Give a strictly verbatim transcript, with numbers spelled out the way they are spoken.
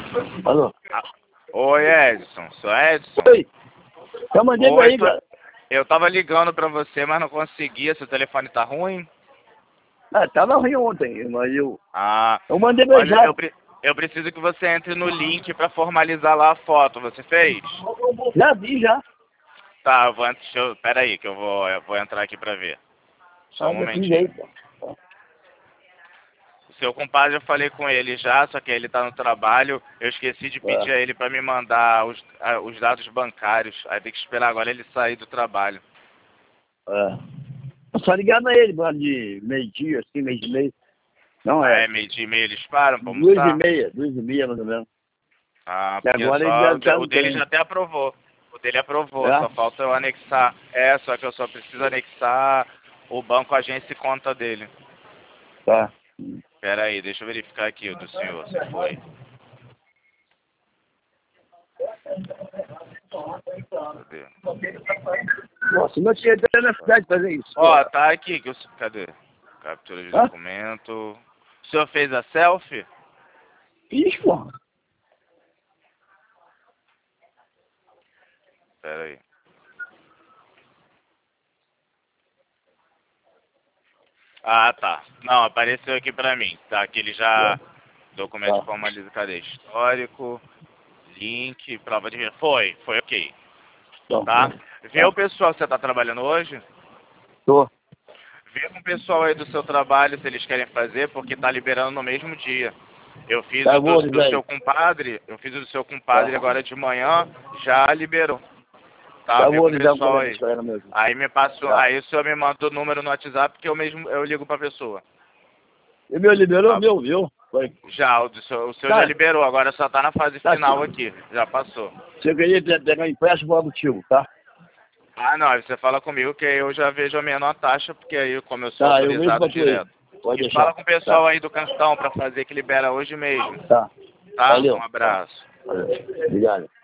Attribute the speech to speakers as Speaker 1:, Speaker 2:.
Speaker 1: Alô?
Speaker 2: Ah, oi, Edson. Sou Edson.
Speaker 1: Oi. Eu mandei pra
Speaker 2: Oi,
Speaker 1: aí,
Speaker 2: tô-
Speaker 1: cara.
Speaker 2: Eu tava ligando pra você, mas não conseguia. Seu telefone tá ruim?
Speaker 1: Ah, tava ruim ontem, mas eu...
Speaker 2: Ah,
Speaker 1: Eu mandei pra
Speaker 2: olha,
Speaker 1: já.
Speaker 2: eu, pre- eu preciso que você entre no link pra formalizar lá a foto. Você fez?
Speaker 1: Já vi, já.
Speaker 2: Tá, eu vou... Deixa eu, pera aí que eu vou, eu vou entrar aqui pra ver. Só
Speaker 1: Ah,
Speaker 2: um
Speaker 1: já fiz aí,
Speaker 2: momentinho.
Speaker 1: pô.
Speaker 2: O seu compadre, eu falei com ele já, só que ele tá no trabalho. Eu esqueci de pedir
Speaker 1: É.
Speaker 2: a ele pra me mandar os, a- os dados bancários. Aí tem que esperar agora ele sair do trabalho.
Speaker 1: É. Só ligado a ele, mano, de meio-dia, assim, meio de meio. Não
Speaker 2: Ah,
Speaker 1: é.
Speaker 2: é meio dia e meio eles param pra
Speaker 1: Duas e
Speaker 2: almoçar?
Speaker 1: meia, duas e meia, mais ou menos.
Speaker 2: Ah,
Speaker 1: E
Speaker 2: porque é
Speaker 1: agora ele
Speaker 2: só...
Speaker 1: deve
Speaker 2: O de-
Speaker 1: estar
Speaker 2: o
Speaker 1: no
Speaker 2: dele
Speaker 1: trem.
Speaker 2: já até aprovou. O dele aprovou,
Speaker 1: É?
Speaker 2: só falta eu anexar. É, só que eu só preciso anexar o banco, agência e conta dele.
Speaker 1: Tá.
Speaker 2: Pera aí, deixa eu verificar aqui o do senhor, se foi. Cadê?
Speaker 1: Nossa, não tinha até na cidade fazer isso.
Speaker 2: Ó, tá aqui, que eu... Cadê? Captura de
Speaker 1: Hã?
Speaker 2: documento. O senhor fez a selfie?
Speaker 1: Fiz, porra.
Speaker 2: Pera aí. Ah, tá. Não, apareceu aqui pra mim. Tá, aqui ele já... Documento
Speaker 1: Tá.
Speaker 2: formaliza, cadê? Histórico, link, prova de... Foi, foi ok.
Speaker 1: Então,
Speaker 2: Tá? Vê
Speaker 1: tá.
Speaker 2: o pessoal, você tá trabalhando hoje?
Speaker 1: Tô.
Speaker 2: Vê com o pessoal aí do seu trabalho se eles querem fazer, porque tá liberando no mesmo dia. Eu fiz
Speaker 1: Tá
Speaker 2: o
Speaker 1: bom,
Speaker 2: do, do
Speaker 1: velho.
Speaker 2: seu compadre, eu fiz o do seu compadre
Speaker 1: Tá.
Speaker 2: agora de manhã, já liberou. Tá?
Speaker 1: Tá
Speaker 2: Vê
Speaker 1: bom,
Speaker 2: com o
Speaker 1: então,
Speaker 2: pessoal
Speaker 1: como é que
Speaker 2: aí.
Speaker 1: espera mesmo.
Speaker 2: Aí me passou,
Speaker 1: Tá.
Speaker 2: aí o senhor me manda o número no WhatsApp que eu mesmo eu ligo pra pessoa.
Speaker 1: E meu liberou,
Speaker 2: Tá?
Speaker 1: meu, viu? Foi.
Speaker 2: Já, o do seu, o seu
Speaker 1: Tá.
Speaker 2: já liberou, agora só tá na fase
Speaker 1: Tá,
Speaker 2: final
Speaker 1: sim.
Speaker 2: aqui, já passou.
Speaker 1: Se eu queria pe- pegar empréstimo, vou motivo, tá?
Speaker 2: Ah, não, aí você fala comigo que aí eu já vejo a menor taxa, porque aí como eu sou
Speaker 1: Tá, eu mesmo
Speaker 2: autorizado
Speaker 1: pra tu aí.
Speaker 2: direto.
Speaker 1: Pode
Speaker 2: E
Speaker 1: deixar.
Speaker 2: fala com o pessoal
Speaker 1: Tá.
Speaker 2: aí do Cantão pra fazer que libera hoje mesmo,
Speaker 1: Tá.
Speaker 2: tá?
Speaker 1: Valeu.
Speaker 2: Um abraço.
Speaker 1: Valeu. Obrigado.